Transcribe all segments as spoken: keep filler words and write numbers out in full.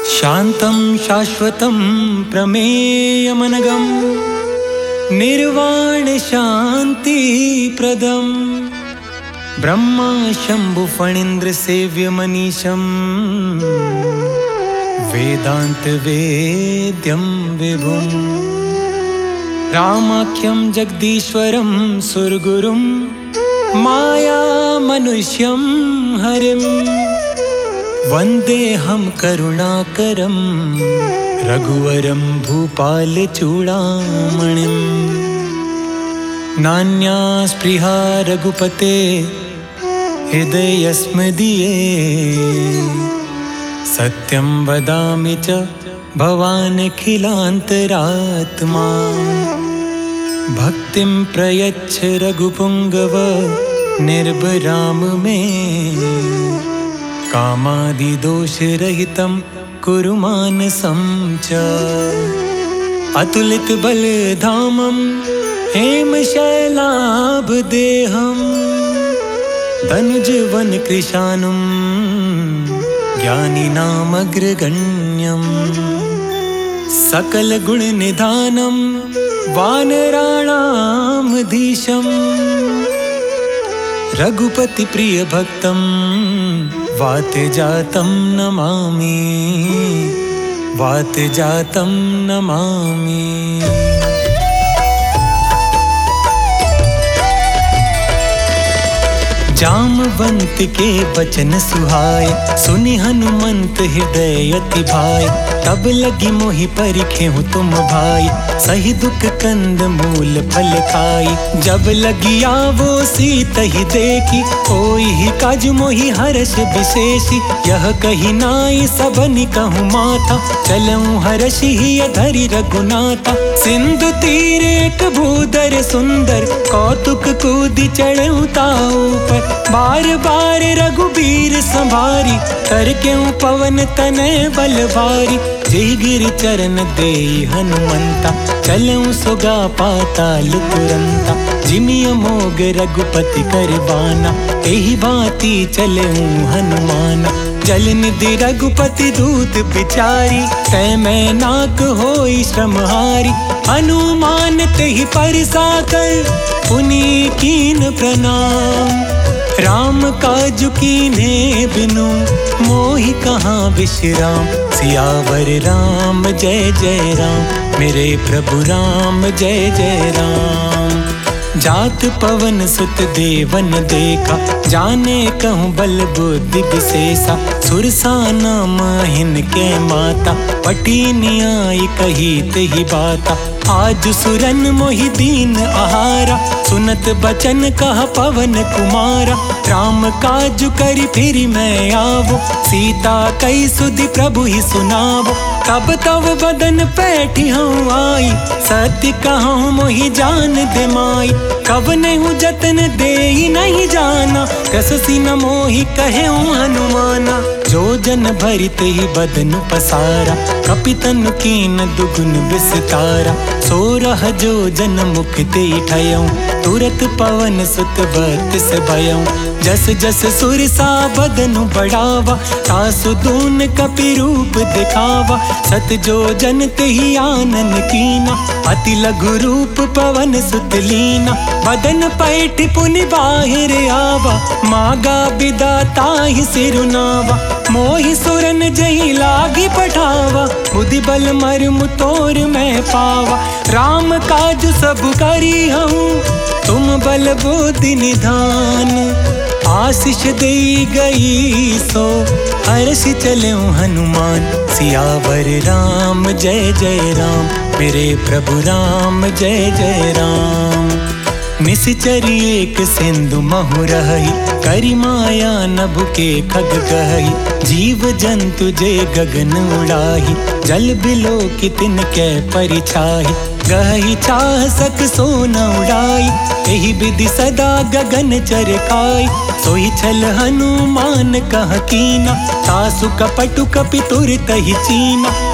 शान्तं शाश्वतं प्रमेयमनघं निर्वाणशान्तिप्रदं ब्रह्मा शम्भुफणीन्द्रसेव्यमनीशं वेदान्तवेद्यं विभुं रामाख्यं जगदीश्वरं सुरगुरुं मायामनुष्यं हरिं वन्देऽहं करुणाकरं रघुवरं भूपालचूडामणिं नान्या स्पृहा रघुपते हृदयस्मदीये सत्यं वदामि च भवानखिलान्तरात्मा भक्तिं प्रयच्छ रघुपुङ्गव निर्भराम मे कामादिदोषरहितं कुरु मानसं च अतुलितबलधामं हेमशैलाभदेहं तनुजवनकृशानुं ज्ञानिनामग्रगण्यं सकलगुणनिधानं वानराणामधीशं रघुपतिप्रियभक्तं वातजातं नमामि वातजातं नमामि। जामवंत के वचन सुहाए सुनि हनुमंत हृदय अति भाए तब लगी मोहि परिखे हूँ तुम भाई सही दुख कंद मूल फल खाई जब लगी आवो सीत ही देखी कोई ही काज मोहि हर्ष विशेषी यह कही नाई सबनि कहूँ माथा चलऊँ हर्ष ही धरि रघुनाथा सिंधु तीर एक भूधर सुंदर कौतुक कूदि चढ़ऊँ ताऊ पर बार बार रघुबीर संभारी कर क्यों पवन तनय बलवारी जय गिर चरण दे हनुमंता चलऊँ सुगा पाताल तुरंता जिमि अमोघ रघुपति करबाना एहि भांति चलऊँ हनुमाना जल निधि रघुपति दूत बिचारी तै मैं नाक होई श्रमहारी हनुमान तेहि परिसा कर पुनि कीन प्रणाम राम काज कीन्हे बिनु मोहि कहाँ विश्राम सियावर राम जय जय राम मेरे प्रभु राम जय जय राम जात पवन सुत देवन देखा जाने कहूँ बल बुद्धि विशेषा सुरसा नाम हिनके माता पटी न्याय कही तेहि बाता आज सुरन मोहि दीन आहारा सुनत बचन कहा पवन कुमारा राम काज करि फिरि मैं आवो सीता कई सुधि प्रभु ही सुनावो तब तब बदन पैठी हूँ आई सत्य कहूँ मोहि जान दे माई कब नहीं जतन दे नहीं जाना कससी न मोहि कहे हनुमाना जो जन भरित ही बदन पसारा कपितन कीन दुगुन विस्तारा सोरह जो जन मुख ते ठयऊँ तुरत पवन सुत बत्स भयऊँ जस जस सुरसा बदन बढ़ावा तासु दून कपि रूप दिखावा सत जो जन तेहि आनन कीना अति लघु रूप पवन सुत लीना बदन पैठ पुनि बाहिर आवा मागा बिदा ताहि सिरुनावा मोहि सुरन जही लागी पठावा बुद्धि बल मर्म तोर मैं पावा राम काज सब करी हूँ तुम बल बुद्धि निधान आशीष दे गई सो हर्ष चलऊँ हनुमान सियावर राम जय जय राम मेरे प्रभु राम जय जय राम निश्चरी एक सिंधु महु रही करी माया नभ के खग गही जीव जंतु जे गगन उड़ाही जल बिलो की तिनके परिछाही गही चाह सक सोन उड़ाई एहि विधि सदा गगन चरकाई सोई छल हनुमान कह कीना तासु कपटु कपि तुरत ही चीना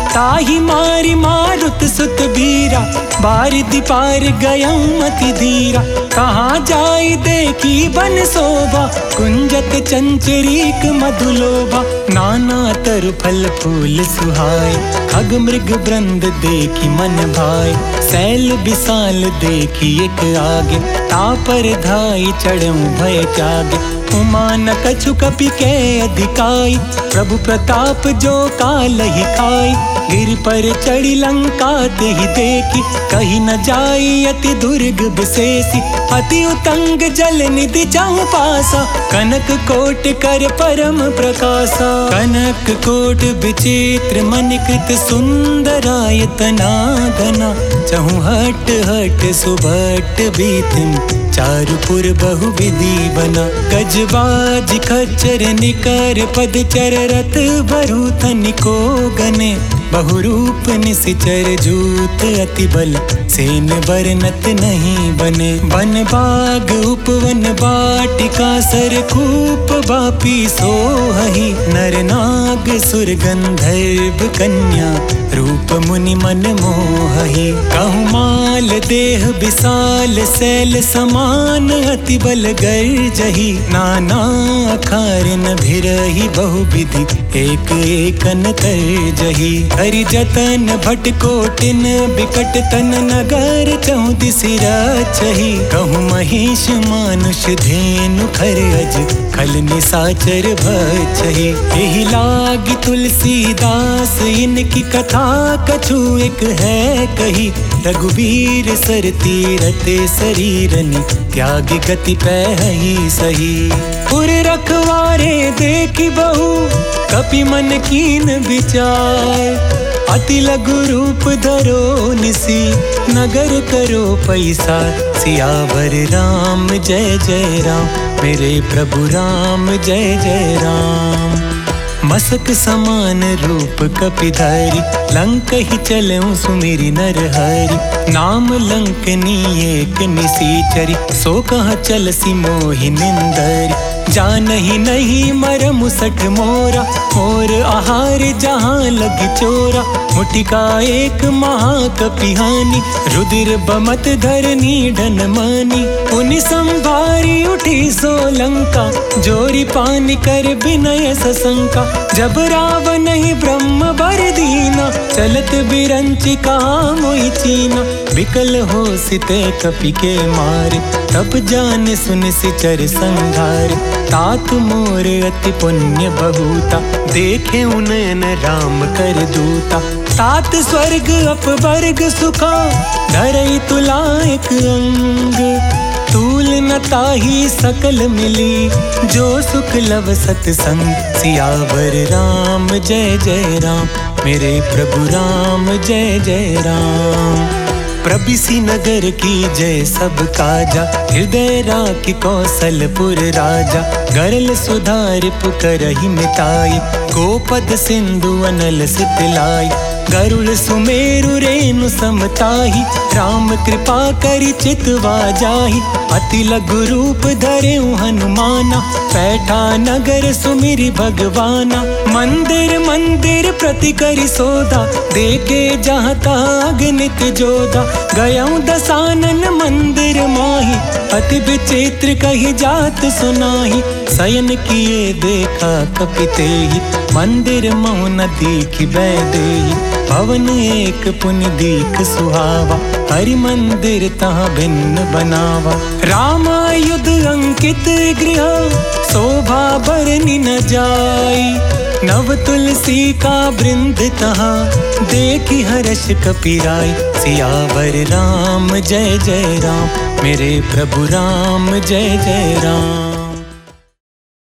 ताही मारी मारुत सुत बीरा, बारिधि पार गयं मति धीरा। कहाँ जाई देखी बन शोभा, कुंजत चंचरीक मधुलोभा। नाना तरु फल फूल सुहाय, खग मृग वृंद देखी मन भाय। सैल विशाल देखी एक आगे, तापर धाई चढ़ऊं भय त्यागे। उमा न कछु कपि के अधिकाई, प्रभु प्रताप जो काल ही खाई। गिर पर चढ़ी लंका ते ही देखी, कहीं न जाई अति दुर्ग विशेषी। अति उतंग जल निधि जाऊं पासा, कनक कोट कर परम प्रकाशा। कनक कोट विचित्र मनिकृत सुंदरायतना घना। चहु हट हट सुभट बीतिम, चारुपुर बहु विधि बना। गजबाज खच्चर निकर पदचर, रथ भरूथ निको गने। बहुरूप निशिचर जूत, अति बल सेन बरनत नहीं बने। वन बाग उपवन बाटिका, सर कूप बापी सोहहि। नर नाग सुर गंधर्व कन्या, रूप मुनि मन मोहहि। कहूँ माल देह विशाल, सैल समान अति बल गर्जहि। नाना अखारिन भिरहि, बहुविधि एक एकन तरजहि। हरि जतन भट कोटिन, बिकट तन नगर चौदिसि रचहि। कहूँ महिष मानुष धेनु, खर अज खल निसाचर भचहि। एहि लागी तुलसीदास, इनकी कथा कछु एक है कही। रघुवीर सर तीरते शरीरनि, त्याग गति पैहि सही। पुर रखवारे देखी बहु, कपि मन कीन विचार। अति लघु रूप धरो निसी, नगर करो पैसा। सियावर राम जय जय राम, मेरे प्रभु राम जय जय राम। मसक समान रूप कपिधारी, लंक ही चलऊं सुमिरि नर हरि। नाम लंकनी एक निसीचरी, सो कहाँ चलसी मोहि निंदरी। जानहि नहीं मरमु सठ मोरा, और आहार जहाँ लगी चोरा। मुटिका एक महाकपिहानी, रुधिर बमत धरनी ढन मानी। उनि संभारी उठी सोलंका, जोरी पानी कर विनय सशंका। जब रावण ही ब्रह्म बर दीना, चलत बिरंचि कहा मोहि चीना। विकल हो सिते कपि के मारे, तब जान सुन सिचर संघार। तात मोर अति पुण्य बहुता, देखे उनयन राम कर दूता। तात स्वर्ग अपवर्ग सुखा, धरई तुला एक अंग। तूल न ताही सकल मिली, जो सुख लव सतसंग। सियावर राम जय जय राम, मेरे प्रभु राम जय जय राम। प्रबिसी नगर की जय सब काजा, हृदय राखी कौशलपुर राजा। गरल सुधार पुकरहि मिताई, गोपद सिंधु अनल सितलाई। गरुड़ सुमेरु रेणु समताही, राम कृपा करि चितवा जाहि। अति लघु रूप धरेउ हनुमाना, पैठा नगर सुमिरि भगवाना। मंदिर मंदिर प्रति करि सोधा, देखे जहाँ तहाँ अगणित जोधा। गयऊं दसानन मंदिर माही, अति विचित्र कही जात सुनाही। शयन किए देखा कपितेहि, मंदिर महु न दीखि बैदेहि। भवन एक पुनि दीख सुहावा, हरि मंदिर तहाँ भिन्न बनावा। रामायुध अंकित गृह, शोभा बरनि न जाई। नव तुलसी का वृंद तहाँ, देखी हर्ष कपिराई। सियावर राम जय जय राम, मेरे प्रभु राम जय जय राम।